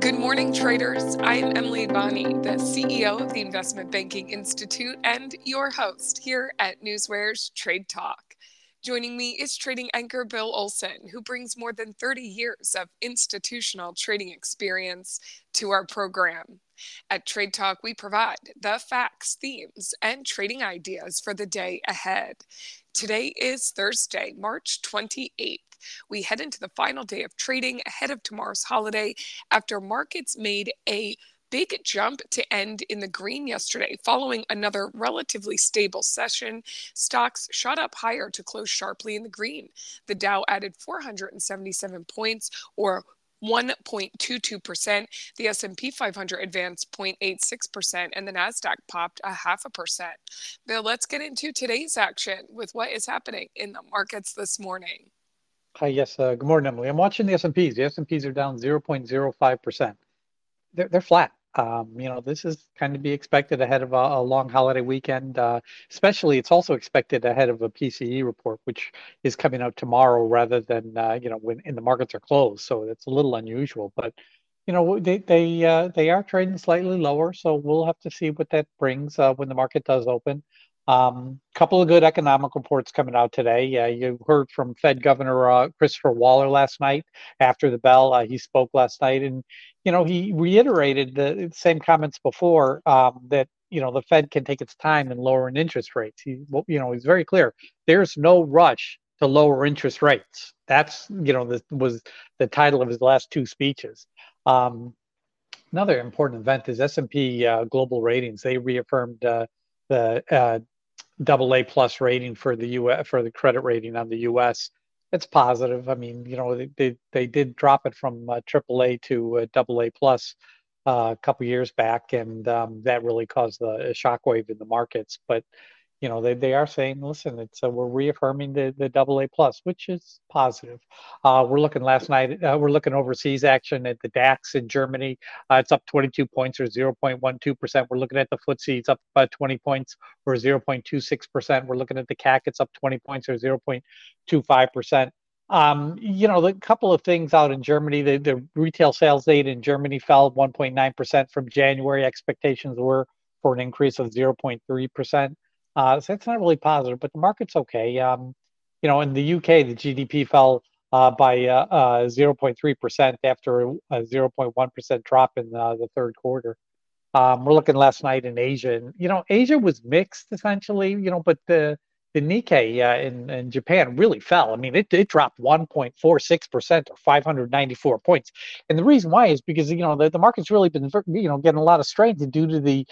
Good morning, traders. I'm Emily Bonney, the CEO of the Investment Banking Institute and your host here at Newsware's Trade Talk. Joining me is trading anchor Bill Olson, who brings more than 30 years of institutional trading experience to our program. At Trade Talk, we provide the facts, themes, and trading ideas for the day ahead. Today is Thursday, March 28th. We head into the final day of trading ahead of tomorrow's holiday after markets made a big jump to end in the green yesterday. Following another relatively stable session, stocks shot up higher to close sharply in the green. The Dow added 477 points, or 1.22%. The S&P 500 advanced 0.86%, and the Nasdaq popped 0.5%. Bill, let's get into today's action with what is happening in the markets this morning. Hi, yes. Good morning, Emily. I'm watching the S&Ps. The S&Ps are down 0.05%. They're flat. This is kind of be expected ahead of a long holiday weekend. Especially, it's also expected ahead of a PCE report, which is coming out tomorrow rather than when the markets are closed. So it's a little unusual, but they are trading slightly lower. So we'll have to see what that brings when the market does open. Couple of good economic reports coming out today. You heard from Fed Governor Christopher Waller last night after the bell. He spoke last night, and he reiterated the same comments before that the Fed can take its time in lowering interest rates. He's very clear. There's no rush to lower interest rates. That's was the title of his last two speeches. Another important event is S&P Global Ratings. They reaffirmed the AA plus rating for the US, for the credit rating on the US. It's positive. I mean, they did drop it from AAA to AA plus a couple years back, and that really caused a shockwave in the markets. But they are saying, listen, it's we're reaffirming the AA plus, which is positive. We're looking last night. We're looking overseas action at the DAX in Germany. It's up 22 points, or 0.12%. We're looking at the FTSE. It's up 20 points, or 0.26%. We're looking at the CAC. It's up 20 points, or 0.25%. The couple of things out in Germany, the retail sales data in Germany fell 1.9% from January. Expectations were for an increase of 0.3%. So that's not really positive, but the market's okay. In the UK, the GDP fell by 0.3% after a 0.1% drop in the third quarter. We're looking last night in Asia, and Asia was mixed essentially. But the Nikkei in Japan really fell. I mean, it dropped 1.46%, or 594 points. And the reason why is because the market's really been getting a lot of strength due to the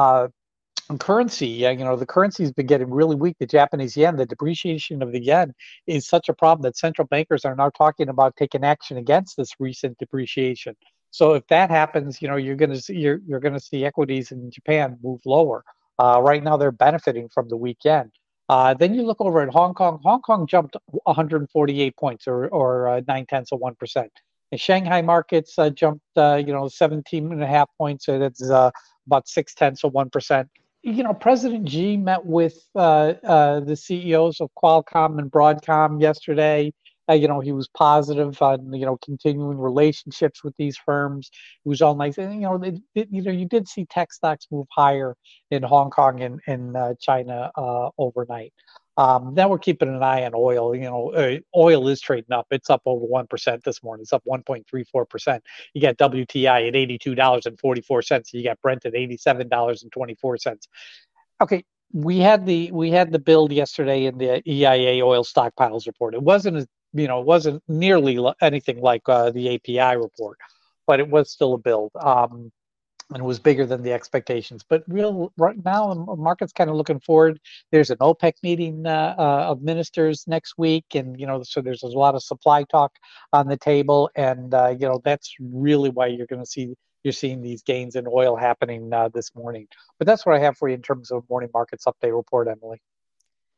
currency. The currency has been getting really weak. The Japanese yen, the depreciation of the yen is such a problem that central bankers are now talking about taking action against this recent depreciation. So if that happens, you're going to see equities in Japan move lower. Right now, they're benefiting from the weak yen. Then you look over at Hong Kong. Hong Kong jumped 148 points, or 0.9%. The Shanghai markets jumped 17.5 points. So that's about 0.6%. President Xi met with the CEOs of Qualcomm and Broadcom yesterday. He was positive on continuing relationships with these firms. It was all nice, and you did see tech stocks move higher in Hong Kong and China overnight. Now we're keeping an eye on oil. Oil is trading up. It's up over 1% this morning. It's up 1.34%. You got WTI at $82.44. You got Brent at $87.24. Okay, we had the build yesterday in the EIA oil stockpiles report. It wasn't nearly anything like the API report, but it was still a build. And it was bigger than the expectations. But right now, the market's kind of looking forward. There's an OPEC meeting of ministers next week, and so there's a lot of supply talk on the table, and that's really why you're seeing these gains in oil happening this morning. But that's what I have for you in terms of morning markets update report, Emily.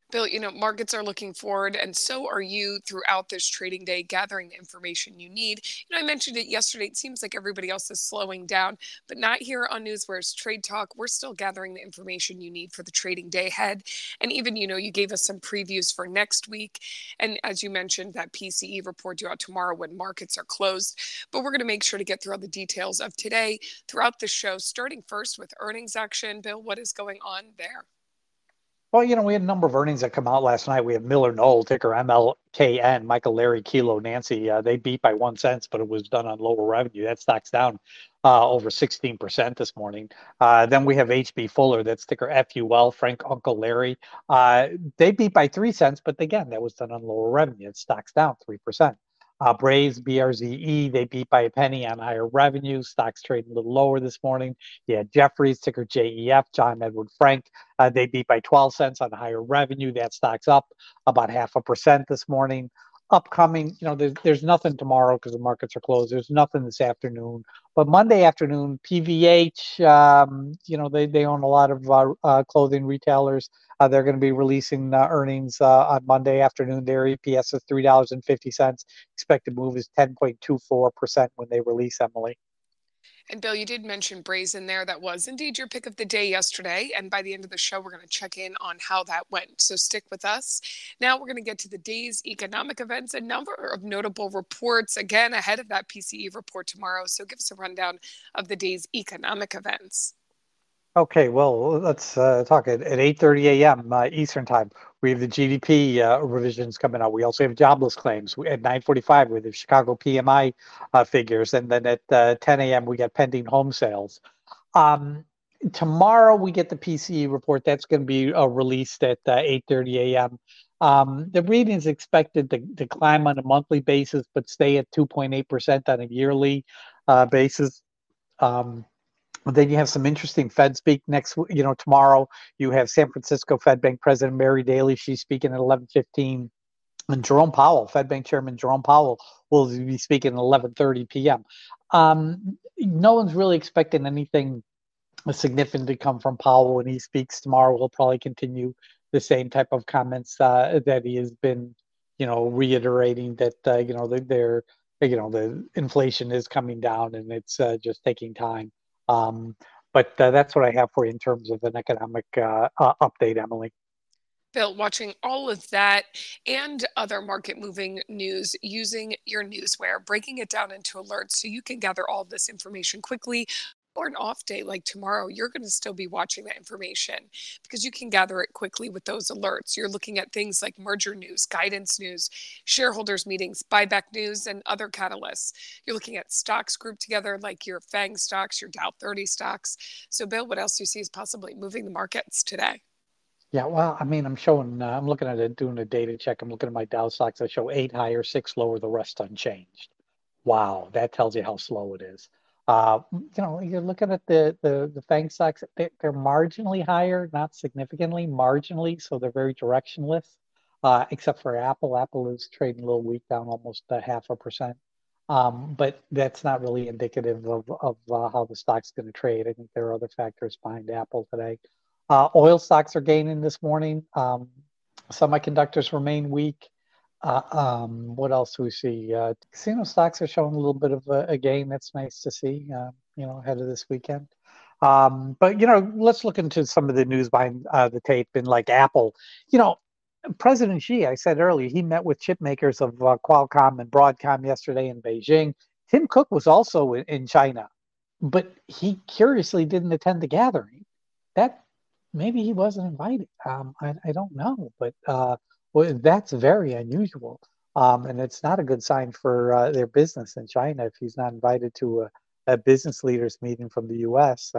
Bill, markets are looking forward, and so are you throughout this trading day, gathering the information you need. I mentioned it yesterday. It seems like everybody else is slowing down, but not here on Newsware's Trade Talk. We're still gathering the information you need for the trading day ahead. And even, you gave us some previews for next week. And as you mentioned, that PCE report due out tomorrow when markets are closed. But we're going to make sure to get through all the details of today throughout the show, starting first with earnings action. Bill, what is going on there? Well, we had a number of earnings that come out last night. We have Miller Knoll, ticker MLKN, Michael, Larry, Kilo, Nancy. They beat by 1 cent, but it was done on lower revenue. That stock's down over 16% this morning. Then we have HB Fuller, that's ticker FUL, Frank, Uncle Larry. They beat by 3 cents, but again, that was done on lower revenue. That stock's down 3%. Braves, BRZE, they beat by a penny on higher revenue. Stocks trading a little lower this morning. Yeah, Jeffries, ticker JEF, John Edward Frank, they beat by 12 cents on higher revenue. That stock's up about 0.5% this morning. Upcoming, there's nothing tomorrow because the markets are closed. There's nothing this afternoon. But Monday afternoon, PVH, they own a lot of clothing retailers. They're going to be releasing earnings on Monday afternoon. Their EPS is $3.50. Expected move is 10.24% when they release, Emily. And Bill, you did mention Braze in there. That was indeed your pick of the day yesterday. And by the end of the show, we're going to check in on how that went. So stick with us. Now we're going to get to the day's economic events, a number of notable reports, again, ahead of that PCE report tomorrow. So give us a rundown of the day's economic events. Okay, well, let's talk at 8:30 a.m. Eastern time. We have the GDP revisions coming out. We also have jobless claims. At 9:45, we have the Chicago PMI figures, and then at 10 a.m. we get pending home sales. Tomorrow we get the PCE report. That's going to be released at 8:30 a.m. The reading is expected to climb on a monthly basis, but stay at 2.8% on a yearly basis. Then you have some interesting Fed speak tomorrow. You have San Francisco Fed Bank President Mary Daly. She's speaking at 11:15. And Jerome Powell, Fed Bank Chairman Jerome Powell, will be speaking at 11:30 p.m. No one's really expecting anything significant to come from Powell when he speaks tomorrow. He'll probably continue the same type of comments that he has been, reiterating that, the inflation is coming down and it's just taking time. But that's what I have for you in terms of an economic update, Emily. Bill, watching all of that and other market moving news using your Newsware, breaking it down into alerts so you can gather all this information quickly. Or an off day like tomorrow, you're going to still be watching that information because you can gather it quickly with those alerts. You're looking at things like merger news, guidance news, shareholders meetings, buyback news, and other catalysts. You're looking at stocks grouped together like your FANG stocks, your Dow 30 stocks. So Bill, what else do you see is possibly moving the markets today? Yeah, well, I mean, I'm looking at it, doing a data check. I'm looking at my Dow stocks. I show 8 higher, 6 lower, the rest unchanged. Wow, that tells you how slow it is. You're looking at the FANG stocks, they're marginally higher, not significantly, marginally, so they're very directionless, except for Apple. Apple is trading a little weak, down almost 0.5%. But that's not really indicative of how the stock's going to trade. I think there are other factors behind Apple today. Oil stocks are gaining this morning. Semiconductors remain weak. What else do we see? Casino stocks are showing a little bit of a gain. That's nice to see, ahead of this weekend. But, let's look into some of the news behind the tape in like Apple. President Xi, I said earlier, he met with chip makers of Qualcomm and Broadcom yesterday in Beijing. Tim Cook was also in China, but he curiously didn't attend the gathering. That maybe he wasn't invited. I don't know, but well, that's very unusual. And it's not a good sign for their business in China if he's not invited to a business leaders meeting from the U.S.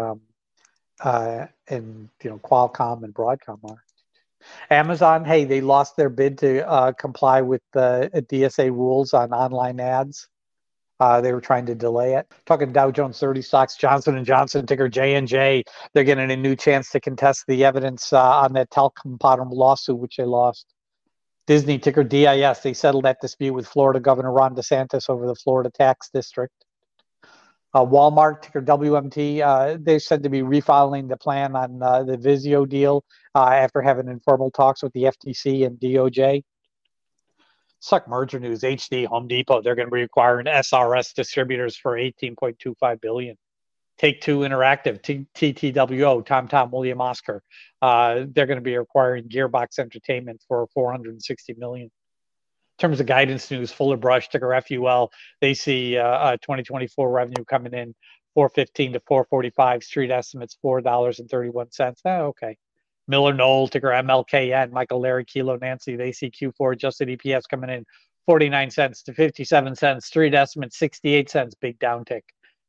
And Qualcomm and Broadcom are. Amazon, hey, they lost their bid to comply with the DSA rules on online ads. They were trying to delay it. Talking Dow Jones 30 stocks, Johnson & Johnson, ticker J&J. They're getting a new chance to contest the evidence on that telecom bottom lawsuit, which they lost. Disney, ticker DIS. They settled that dispute with Florida Governor Ron DeSantis over the Florida tax district. Walmart, ticker WMT, they said to be refiling the plan on the Vizio deal after having informal talks with the FTC and DOJ. Suck merger news, HD, Home Depot, they're going to be requiring SRS distributors for $18.25 billion. Take-Two Interactive, TTWO, TomTom, William Oscar, they're going to be requiring Gearbox Entertainment for $460 million. In terms of guidance news, Fuller Brush, ticker FUL, they see 2024 revenue coming in 415 to 445. Street estimates $4.31. Okay. Miller Knoll, ticker MLKN, Michael, Larry, Kilo, Nancy, they see Q4 adjusted EPS coming in 49 cents to 57 cents. Street estimates 68 cents, big downtick.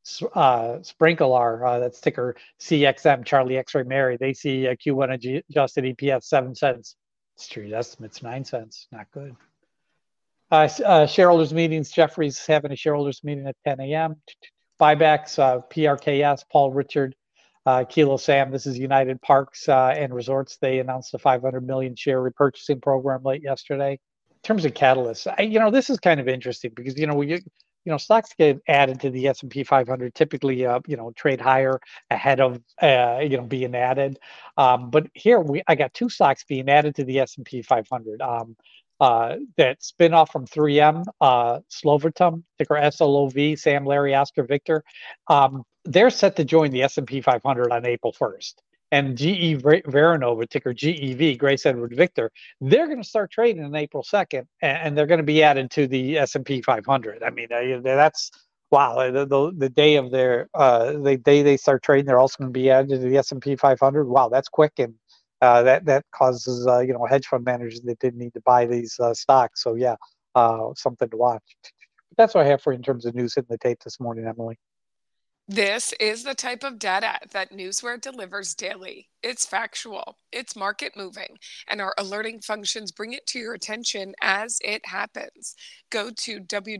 Sprinkler, that's ticker CXM, Charlie X-Ray Mary, they see Q1 adjusted EPS 7 cents. Street estimates 9 cents, not good. Shareholders meetings, Jefferies having a shareholders meeting at 10 a.m. Buybacks, PRKS, Paul Richard, Kilo Sam, this is United Parks and Resorts. They announced a 500 million share repurchasing program late yesterday. In terms of catalysts, this is kind of interesting because, stocks get added to the S&P 500 typically, trade higher ahead of, being added. But here I got two stocks being added to the S&P 500. That spin off from 3M, Slovatum, ticker SLOV, Sam, Larry, Oscar, Victor. They're set to join the S&P 500 on April 1st. And GE Vernova, ticker GEV, Grace Edward Victor, they're going to start trading on April 2nd, and they're going to be added to the S&P 500. I mean, that's wow. The day of the day they start trading, they're also going to be added to the S&P 500. Wow, that's quick, and that causes hedge fund managers that didn't need to buy these stocks. So yeah, something to watch. But that's what I have for you in terms of news hitting the tape this morning, Emily. This is the type of data that Newsware delivers daily. It's factual, it's market moving, and our alerting functions bring it to your attention as it happens. Go to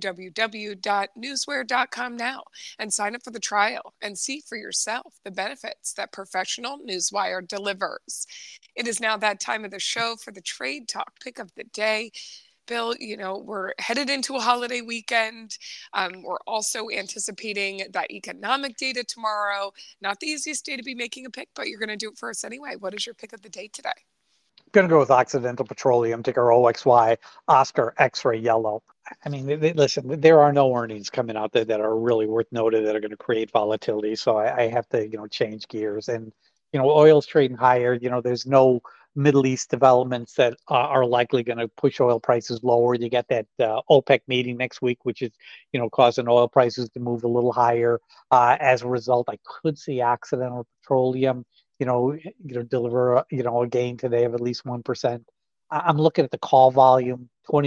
www.newsware.com now and sign up for the trial and see for yourself the benefits that professional Newswire delivers. It is now that time of the show for the Trade Talk pick of the day. Bill, we're headed into a holiday weekend. We're also anticipating that economic data tomorrow. Not the easiest day to be making a pick, but you're going to do it for us anyway. What is your pick of the day today? I'm going to go with Occidental Petroleum, ticker OXY, Oscar X-Ray Yellow. I mean, listen, there are no earnings coming out there that are really worth noting that are going to create volatility. So I have to, change gears. And, oil's trading higher. There's no Middle East developments that are likely going to push oil prices lower. You get that OPEC meeting next week, which is, causing oil prices to move a little higher. As a result, I could see Occidental Petroleum, deliver, a gain today of at least 1%. I'm looking at the call volume,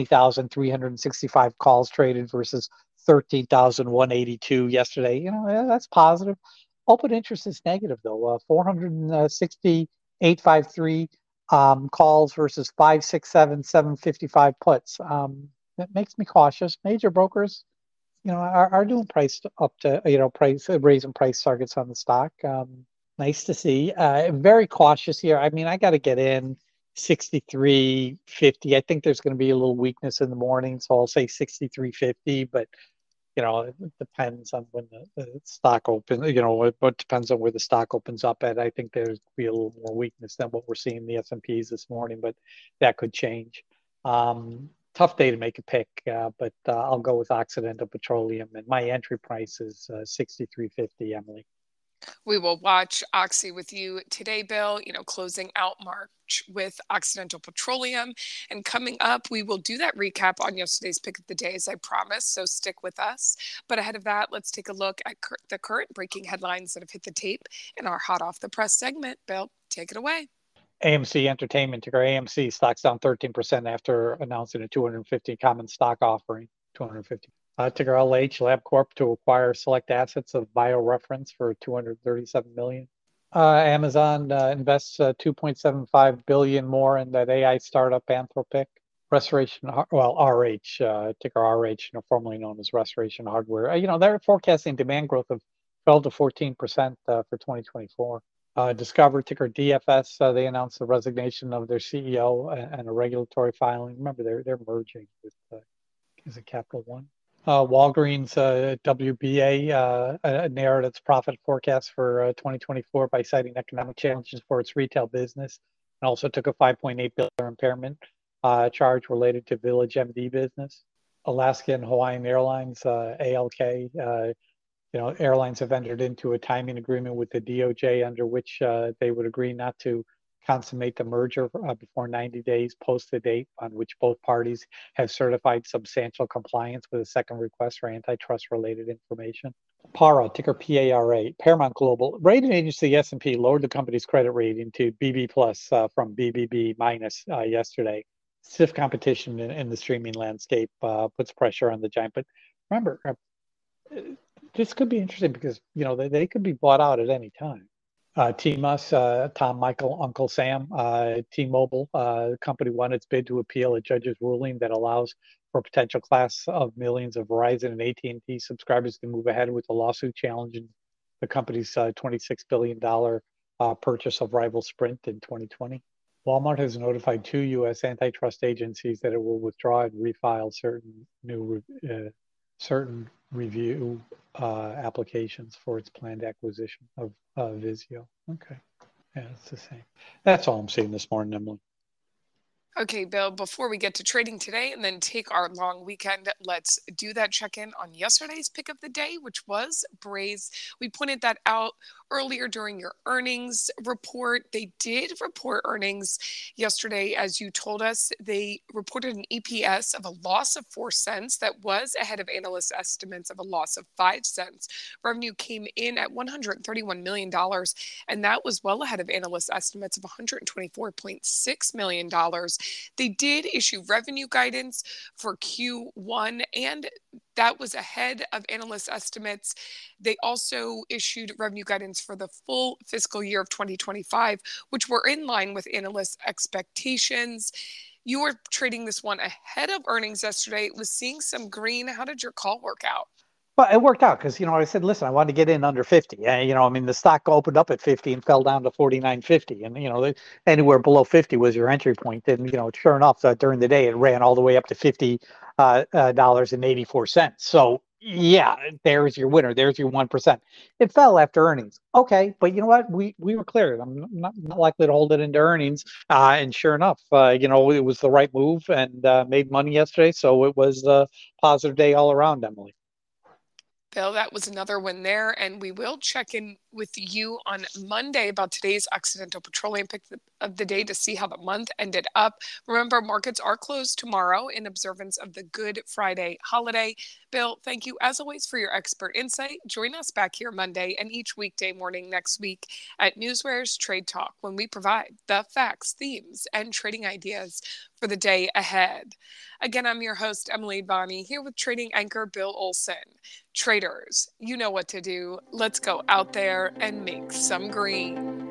20,365 calls traded versus 13,182 yesterday. That's positive. Open interest is negative, though. 460,853 calls versus 567, 755 puts. That makes me cautious. Major brokers, are doing price up to, raising price targets on the stock. Nice to see. Very cautious here. I mean, I got to get in 63.50. I think there's going to be a little weakness in the morning, so I'll say 63.50. But it depends on when the stock opens. It depends on where the stock opens up at. I think there's be a little more weakness than what we're seeing in the S&Ps this morning, but that could change. Tough day to make a pick, but I'll go with Occidental Petroleum, and my entry price is 63.50. Emily. We will watch Oxy with you today, Bill, closing out March with Occidental Petroleum. And coming up, we will do that recap on yesterday's pick of the day, as I promised. So stick with us. But ahead of that, let's take a look at the current breaking headlines that have hit the tape in our hot off the press segment. Bill, take it away. AMC Entertainment, ticker AMC, stocks down 13% after announcing a 250 common stock offering. 250. Ticker LH, LabCorp, to acquire select assets of BioReference for $237 million. Amazon invests $2.75 billion more in that AI startup Anthropic. RH, ticker RH, formerly known as Restoration Hardware. They're forecasting demand growth of 12 to 14% for 2024. Discover, ticker DFS, they announced the resignation of their CEO and a regulatory filing. Remember, they're merging with is it Capital One? Walgreens WBA narrowed its profit forecast for 2024 by citing economic challenges for its retail business, and also took a $5.8 billion impairment charge related to Village MD business. Alaska and Hawaiian Airlines, ALK, airlines have entered into a timing agreement with the DOJ under which they would agree not to consummate the merger before 90 days post the date on which both parties have certified substantial compliance with a second request for antitrust related information. PARA, ticker PARA, Paramount Global, rating agency S&P lowered the company's credit rating to BB plus from BBB minus yesterday. Stiff competition in the streaming landscape puts pressure on the giant. But remember, this could be interesting because they could be bought out at any time. TMUS, Tom, Michael, Uncle Sam, T-Mobile, company won its bid to appeal a judge's ruling that allows for a potential class of millions of Verizon and AT&T subscribers to move ahead with a lawsuit challenging the company's $26 billion purchase of rival Sprint in 2020. Walmart has notified 2 U.S. antitrust agencies that it will withdraw and refile certain review applications for its planned acquisition of Vizio. Okay. Yeah, it's the same. That's all I'm seeing this morning, Emily. Okay, Bill, before we get to trading today and then take our long weekend, let's do that check-in on yesterday's pick of the day, which was Braze. We pointed that out earlier during your earnings report. They did report earnings yesterday, as you told us. They reported an EPS of a loss of 4 cents that was ahead of analyst estimates of a loss of 5 cents. Revenue came in at $131 million, and that was well ahead of analyst estimates of $124.6 million. They did issue revenue guidance for Q1, and that was ahead of analyst estimates. They also issued revenue guidance for the full fiscal year of 2025, which were in line with analyst expectations. You were trading this one ahead of earnings yesterday. It was seeing some green. How did your call work out? Well, it worked out because, I said, listen, I wanted to get in under 50. The stock opened up at 50 and fell down to 49.50. And, anywhere below 50 was your entry point. And, sure enough, during the day, it ran all the way up to $50.84. So, yeah, there's your winner. There's your 1%. It fell after earnings. Okay. But you know what? We were clear. I'm not likely to hold it into earnings. And sure enough, it was the right move and made money yesterday. So it was a positive day all around, Emily. Bill, that was another one there. And we will check in with you on Monday about today's Occidental Petroleum pick of the day to see how the month ended up. Remember, markets are closed tomorrow in observance of the Good Friday holiday. Bill, thank you as always for your expert insight. Join us back here Monday and each weekday morning next week at Newsware's Trade Talk when we provide the facts, themes, and trading ideas for the day ahead. Again, I'm your host, Emily Bonney, here with trading anchor Bill Olson. Traders, you know what to do. Let's go out there and make some green.